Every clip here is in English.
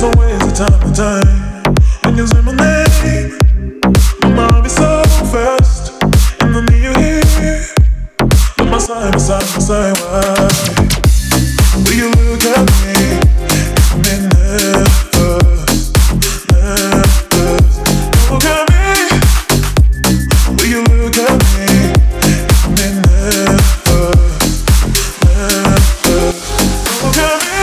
always a time and time when you say my name. My mind is so fast, and I need you here. But my side, why? Will you look at me? If I'm nervous, nervous. Look at me. Will you look at me? If I'm nervous, nervous. Look at me.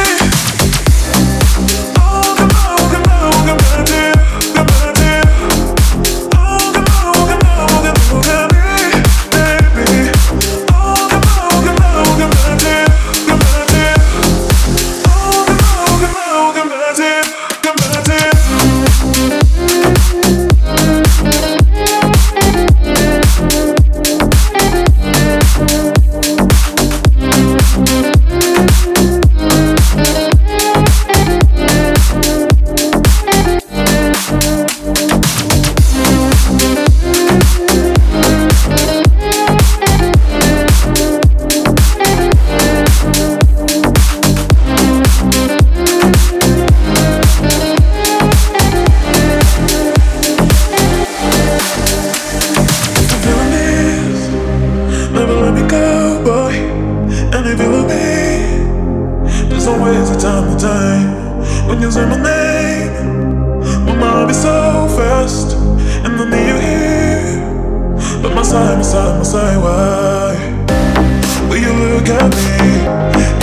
Always a time and time when you say my name. My mind is so fast, and I need you here. But my side, why? Will you look at me?